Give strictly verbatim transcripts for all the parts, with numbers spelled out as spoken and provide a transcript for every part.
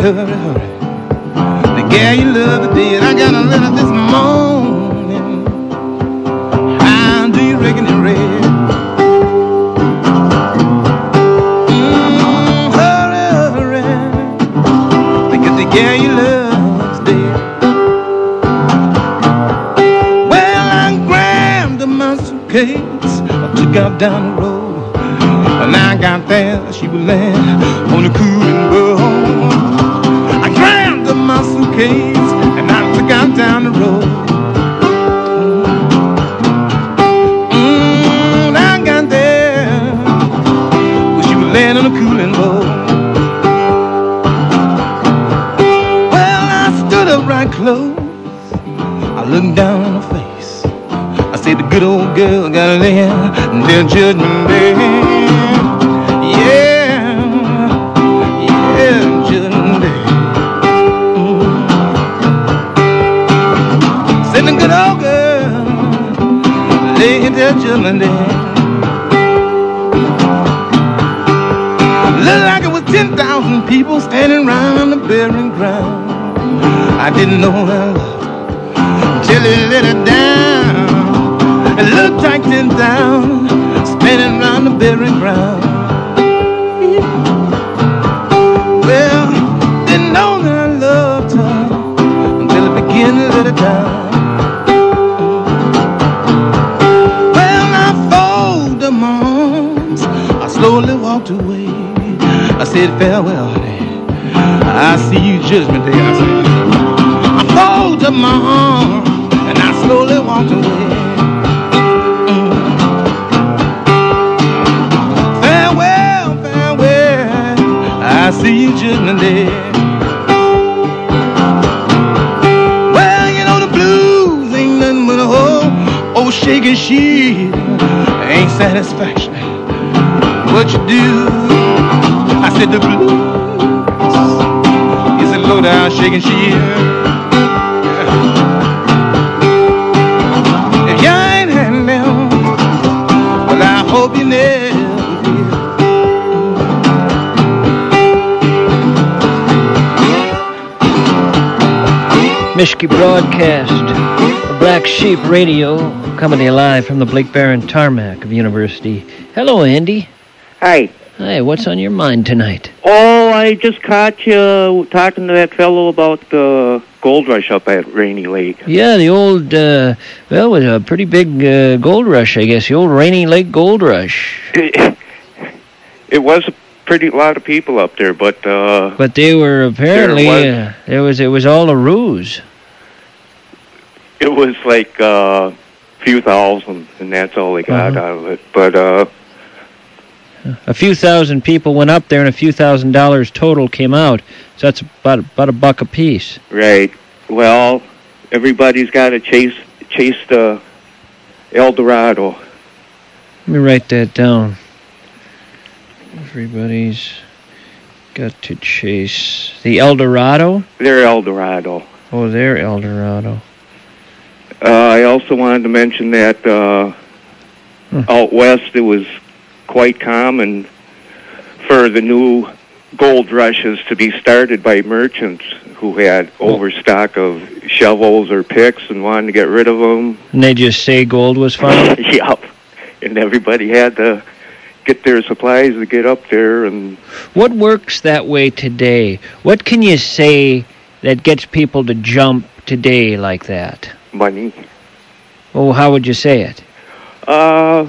hurry, hurry. The girl you love today, and I got a letter this morning. How do you reckon it read? Mm, hurry, hurry, because the girl you love's dead. Well, I grabbed my suitcase, I took out down the road. When I got there, she was laying on the cooling board. I grabbed up my suitcase and I took out down the road. Mm, I got there, well, she was laying on the cooling board. Well, I stood up right close. I looked down on her face. I said, the good old girl got to lay until Judgment Day. Good old girl, lay there Judgment Day. Looked like it was ten thousand people standing around the burying ground. I didn't know her love till he let it down. It looked like ten thousand standing around the burying ground. Well, didn't know that I loved her until it began to let it down. Slowly walked away. I said, farewell, honey. I see you Judgment Day. I said, I folded up my arms and I slowly walked away. Mm. Farewell, farewell. I see you Judgment Day. Well, you know the blues ain't nothing but a whole old shaking shit. Ain't satisfaction. What you do? I said the blues is a low down shaking shit. If you ain't had them, well I hope you never will. Mischke Broadcast, Black Sheep Radio, coming to you live from the Blake Barron Tarmac of University. Hello, Andy. Hi. Hi, what's on your mind tonight? Oh, I just caught you talking to that fellow about the gold rush up at Rainy Lake. Yeah, the old, uh, well, it was a pretty big uh, gold rush, I guess, the old Rainy Lake gold rush. It, it was a pretty lot of people up there, but... Uh, but they were apparently, was, uh, it was it was all a ruse. It was like uh, a few thousand, and that's all they got uh-huh. out of it, but... Uh, A few thousand people went up there, and a few thousand dollars total came out. So that's about about a buck a piece. Right. Well, everybody's got to chase chase the El Dorado. Let me write that down. Everybody's got to chase the El Dorado. They're El Dorado. Oh, they're El Dorado. Uh, I also wanted to mention that uh, hmm. out west it was quite common for the new gold rushes to be started by merchants who had overstock of shovels or picks and wanted to get rid of them. And they just say gold was found? Yep. And everybody had to get their supplies to get up there. And what works that way today? What can you say that gets people to jump today like that? Money. Oh, how would you say it? Uh...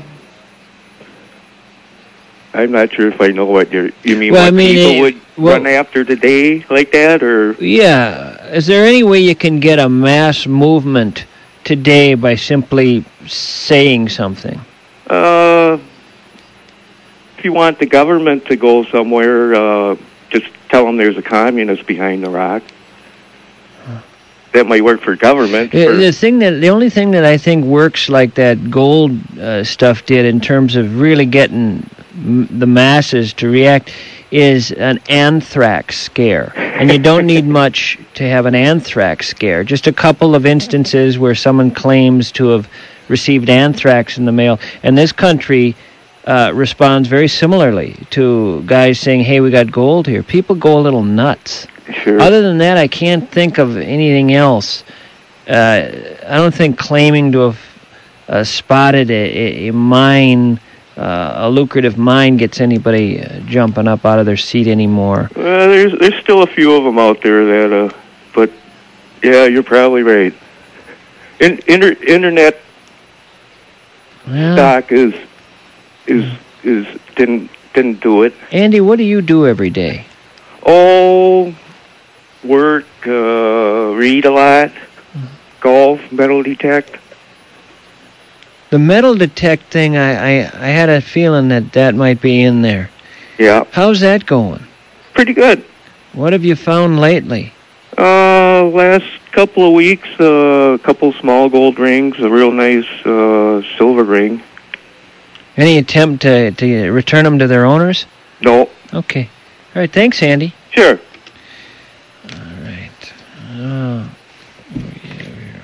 I'm not sure if I know what you're, you mean. Well, what I mean, people it, would well, run after today like that, or yeah. Is there any way you can get a mass movement today by simply saying something? Uh, if you want the government to go somewhere, uh, just tell them there's a communist behind the rock. That might work for government. The, for the thing that the only thing that I think works like that gold uh, stuff did in terms of really getting m- the masses to react is an anthrax scare. And you don't need much to have an anthrax scare. Just a couple of instances where someone claims to have received anthrax in the mail. And this country uh, responds very similarly to guys saying, hey, we got gold here. People go a little nuts. Sure. Other than that, I can't think of anything else. Uh, I don't think claiming to have uh, spotted a, a mine, uh, a lucrative mine, gets anybody uh, jumping up out of their seat anymore. Uh, there's there's still a few of them out there that, uh, but yeah, you're probably right. In, inter, internet Well, stock is is is didn't didn't do it. Andy, what do you do every day? Oh, work, uh, read a lot, golf, metal detect. The metal detect thing, I, I, I had a feeling that that might be in there. Yeah, How's that going? pretty good. What have you found lately? Uh, last couple of weeks, uh, a couple small gold rings, a real nice uh, silver ring. Any attempt to, to return them to their owners? No, Okay. All right, thanks, Andy. sure. All right. Oh, yeah, yeah.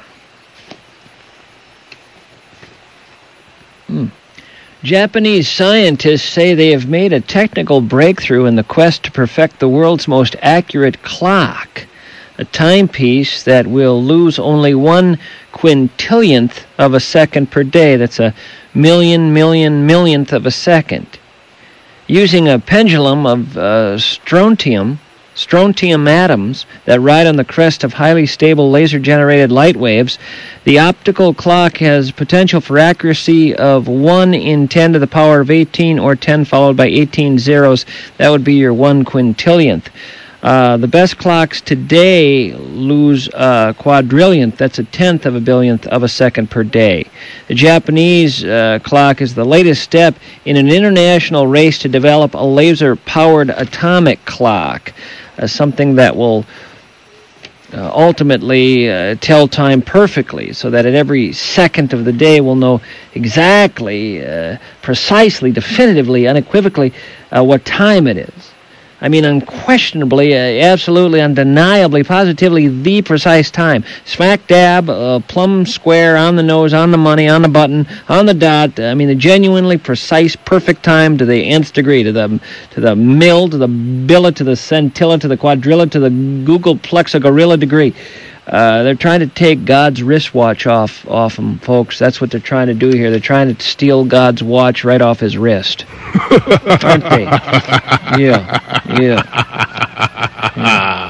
Hmm. Japanese scientists say they have made a technical breakthrough in the quest to perfect the world's most accurate clock, a timepiece that will lose only one quintillionth of a second per day. That's a million, million, millionth of a second. Using a pendulum of uh, strontium, strontium atoms that ride on the crest of highly stable laser-generated light waves, the optical clock has potential for accuracy of one in ten to the power of eighteen, or ten followed by eighteen zeros. That would be your one quintillionth. Uh, the best clocks today lose a quadrillionth. That's a tenth of a billionth of a second per day. The Japanese uh, clock is the latest step in an international race to develop a laser-powered atomic clock, uh, something that will uh, ultimately uh, tell time perfectly, so that at every second of the day we'll know exactly, uh, precisely, definitively, unequivocally uh, what time it is. I mean, unquestionably, uh, absolutely, undeniably, positively, the precise time. Smack dab, uh, plumb square, on the nose, on the money, on the button, on the dot. I mean, the genuinely precise, perfect time to the nth degree, to the to the mil, to the billa, to the centilla, to the quadrilla, to the Google plexigorilla degree. Uh, they're trying to take God's wristwatch off off them, folks. That's what they're trying to do here. They're trying to steal God's watch right off his wrist. Aren't they? Yeah, yeah. yeah.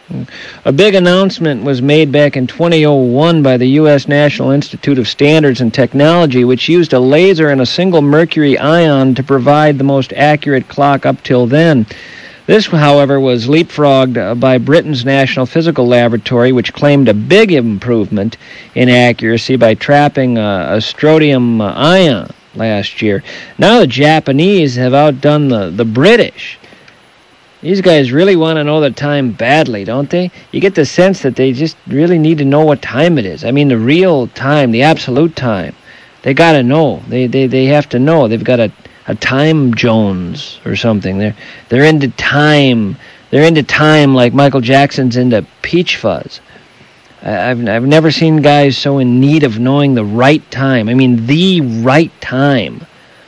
A big announcement was made back in twenty oh one by the U S National Institute of Standards and Technology, which used a laser and a single mercury ion to provide the most accurate clock up till then. This, however, was leapfrogged by Britain's National Physical Laboratory, which claimed a big improvement in accuracy by trapping a, a strontium ion last year. Now the Japanese have outdone the, the British. These guys really want to know the time badly, don't they? You get the sense that they just really need to know what time it is. I mean, the real time, the absolute time. They got to know. They, they, they have to know. They've got to... a time Jones or something. They're they're into time. They're into time like Michael Jackson's into Peach Fuzz. I've I've never seen guys so in need of knowing the right time. I mean, the right time.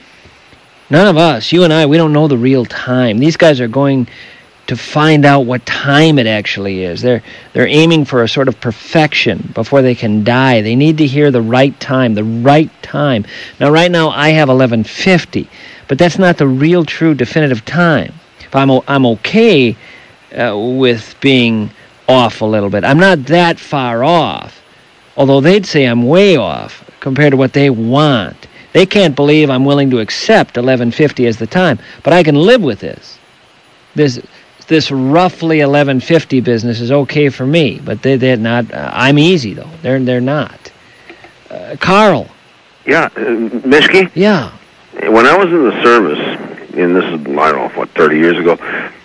None of us, you and I, we don't know the real time. These guys are going to find out what time it actually is. They're they're aiming for a sort of perfection before they can die. They need to hear the right time, the right time. Now, right now, I have eleven fifty, but that's not the real, true, definitive time. If I'm I'm okay uh, with being off a little bit. I'm not that far off, although they'd say I'm way off compared to what they want. They can't believe I'm willing to accept eleven fifty as the time, but I can live with this. This. This roughly eleven fifty business is okay for me, but they, they're not. Uh, I'm easy, though. They're they're not. Uh, Carl. Yeah, uh, Mishke? Yeah. When I was in the service, and this is, I don't know, what, thirty years ago,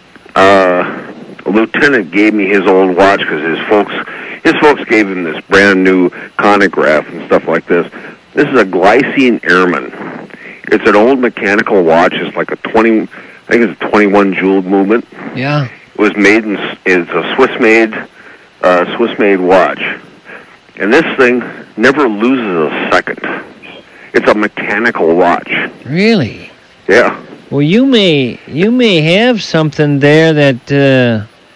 uh, a lieutenant gave me his old watch because his folks, his folks gave him this brand new chronograph and stuff like this. This is a Glycine Airman. It's an old mechanical watch. It's like a twenty... I think it's a twenty-one joule movement. Yeah. It was made in, it's a Swiss-made, uh, Swiss-made watch. And this thing never loses a second. It's a mechanical watch. Really? Yeah. Well, you may you may have something there that uh,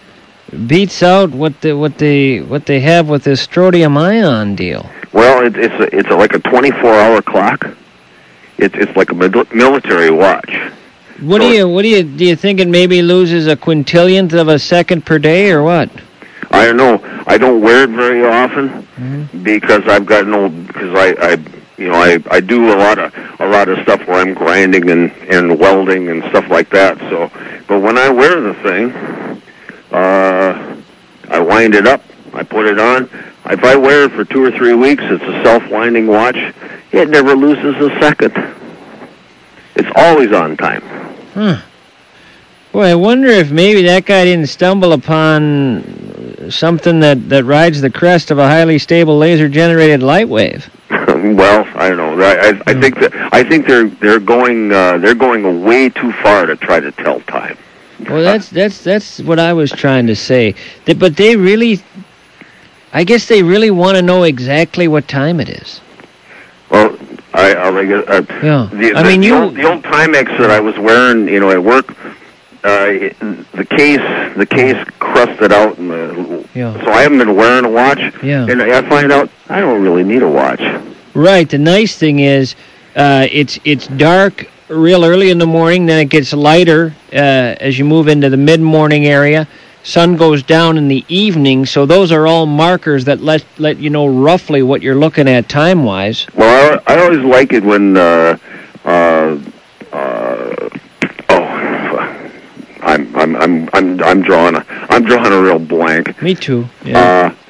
beats out what the what they what they have with this strontium ion deal. Well, it, it's a, it's a, like a twenty-four hour clock. It, it's like a mil- military watch. What so do you what do you do you think it maybe loses a quintillionth of a second per day or what? I don't know. I don't wear it very often Mm-hmm. because I've gotten old. Because I, I, you know, I, I do a lot of a lot of stuff where I'm grinding and, and welding and stuff like that. So, but when I wear the thing, uh, I wind it up. I put it on. If I wear it for two or three weeks, it's a self-winding watch. It never loses a second. It's always on time. Huh. Boy, I wonder if maybe that guy didn't stumble upon something that, that rides the crest of a highly stable laser-generated light wave. Well, I don't know. I, I, I think that I think they're they're going uh, they're going way too far to try to tell time. Well, that's that's that's what I was trying to say. They, but they really, I guess they really want to know exactly what time it is. Well, I, I, uh, yeah. The, I the, mean, the you old, the old Timex that I was wearing, you know, at work, uh, the case the case crusted out, and the, yeah. so I haven't been wearing a watch. Yeah. And I find out I don't really need a watch. Right. The nice thing is, uh, it's it's dark real early in the morning, then it gets lighter uh, as you move into the mid-morning area. Sun goes down in the evening, so those are all markers that let let you know roughly what you're looking at time-wise. Well, I, I always like it when, uh, uh, uh, oh, I'm I'm I'm I'm I'm drawing a I'm drawing a real blank. Me too. Yeah. Uh,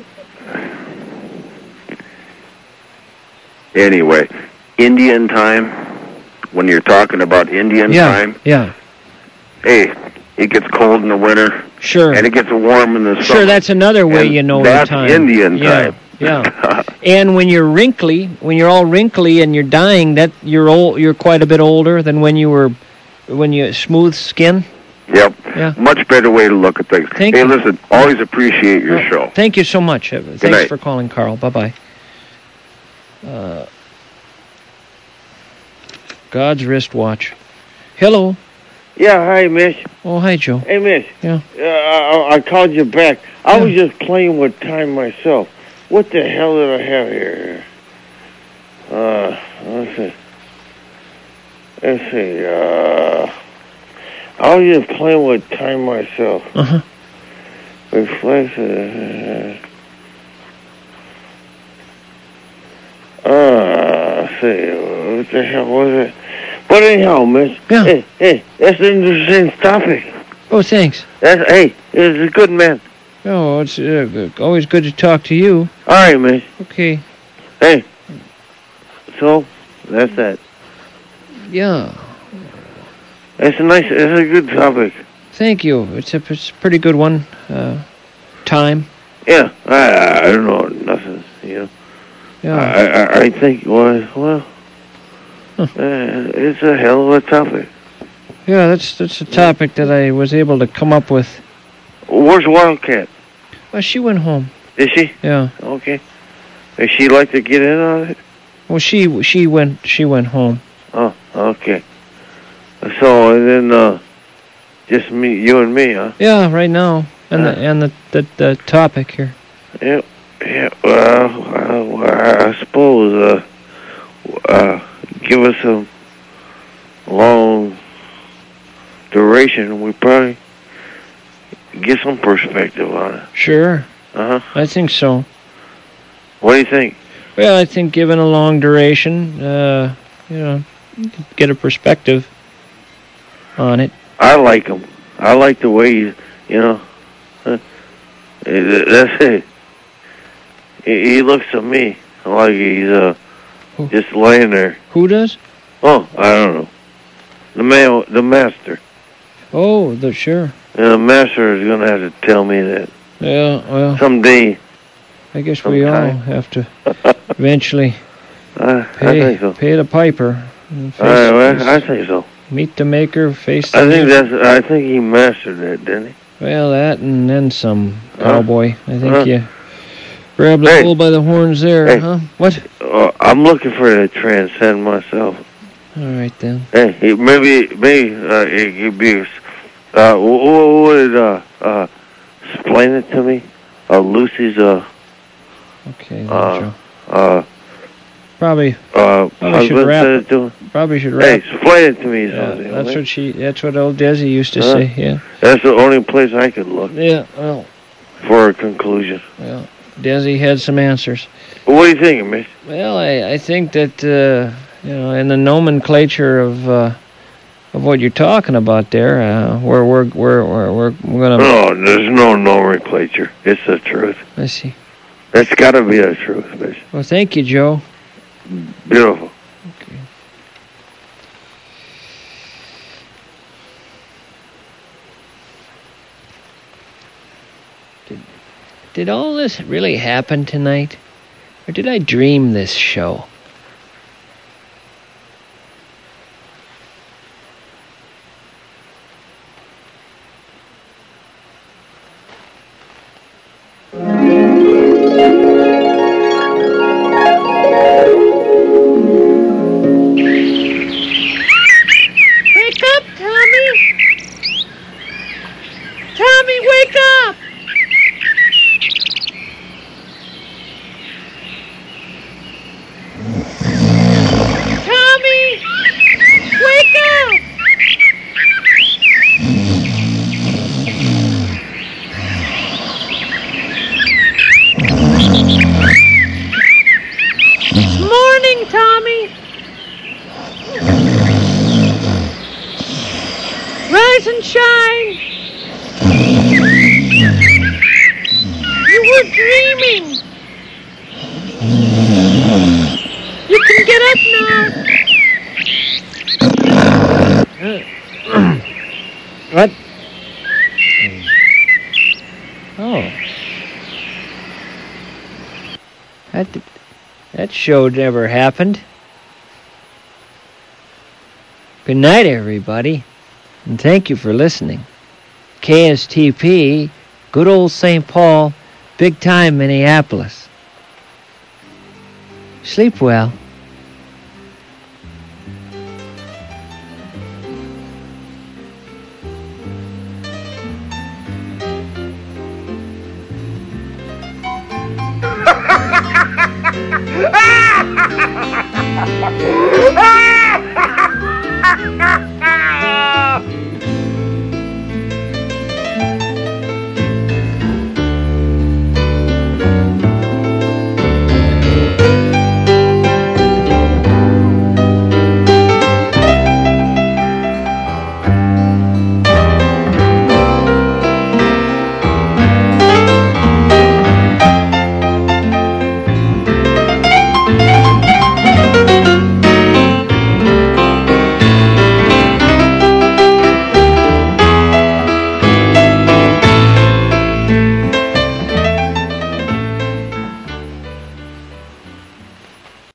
anyway, Indian time. When you're talking about Indian yeah, time, yeah. Hey, it gets cold in the winter. Sure. And it gets warm in the summer. Sure, that's another way and you know that's the time. Indian yeah, time. Yeah. And when you're wrinkly, when you're all wrinkly and you're dying, that you're old, you're quite a bit older than when you were, when you smooth skin. Yep. Yeah. Much better way to look at things. Thank hey, you. listen, always appreciate your Oh, show. Thank you so much. Thanks night. for calling, Carl. Bye-bye. Uh, God's wristwatch. Hello. Yeah, hi, Miss. Oh, hi, Joe. Hey, Miss. Yeah. Uh, I, I called you back. I Yeah. was just playing with time myself. What the hell did I have here? Uh, let's see. Let's see. Uh, I was just playing with time myself. Uh-huh. Reflex. Uh, uh, let's see. What the hell was it? But anyhow, Miss. Yeah. Hey, hey, that's an interesting topic. Oh, thanks. That's, hey, it's a good man. Oh, it's uh, always good to talk to you. All right, Miss. Okay. Hey. So, that's that. Yeah. It's a nice, it's a good topic. Thank you. It's a, it's a pretty good one. Uh, time. Yeah, I, I don't know nothing, you know. Yeah. I, I, I think, well, well Huh. uh, it's a hell of a topic. Yeah, that's that's a topic that I was able to come up with. Where's Wildcat? Well, she went home. Is she? Yeah. Okay. Does she like to get in on it? Well, she she went she went home. Oh, okay. So, and then, uh, just me, you and me, huh? Yeah, right now, and Uh. the and the, the the topic here. Yeah, yeah, well, uh, well, I suppose, uh, uh, give us a long duration, we probably get some perspective on it. Sure, Uh-huh. I think so. What do you think? Well, I think given a long duration, uh, you know, you could get a perspective on it. I like him. I like the way he, you know, uh, that's it. He, he looks to me like he's, uh, Who? just laying there. Who does? Oh, I don't know. The man, the master. Oh, the sure. And the master is going to have to tell me that Yeah, well, someday. I guess we all sometime. have to eventually I, I pay think so. pay the piper. and face- I, well, I think so. meet the maker, face the I think maker. that's. I think he mastered that, didn't he? Well, that and then some, Huh? cowboy. I think Huh? you grabbed the Hey. bull by the horns there, Hey. huh? What? Uh, I'm looking for to transcend myself. All right, then. Hey, he, maybe, maybe uh, it could be. Uh, what, what did uh, uh, explain it to me? Uh, Lucy's, uh, Okay, there, uh, Joe. uh, Probably, uh, Probably should husband wrap said it. it to him? probably should Hey, wrap. explain it to me, Yeah, Susie, that's okay? what she. That's what old Desi used to Huh? say. Yeah. That's the only place I could look Yeah. Well, for a conclusion. well, Desi had some answers. Well, what are you thinking, Mitch? Well, I, I think that uh, you know, in the nomenclature of uh, of what you're talking about there, uh, we're we're we're we're we're, we're gonna. No, there's no nomenclature. It's the truth. Let's see. It's got to be the truth, Mitch. Well, thank you, Joe. Beautiful. Okay. Did, did all this really happen tonight? Or did I dream this show? Wake up, Tommy! Tommy, wake up! Tommy! Wake up! Morning, Tommy! Rise and shine! You were dreaming! You can get up now! What? Oh. That, that show never happened. Good night, everybody. And thank you for listening. K S T P, good old Saint Paul, big time Minneapolis. Sleep well. Ha ha ha ha!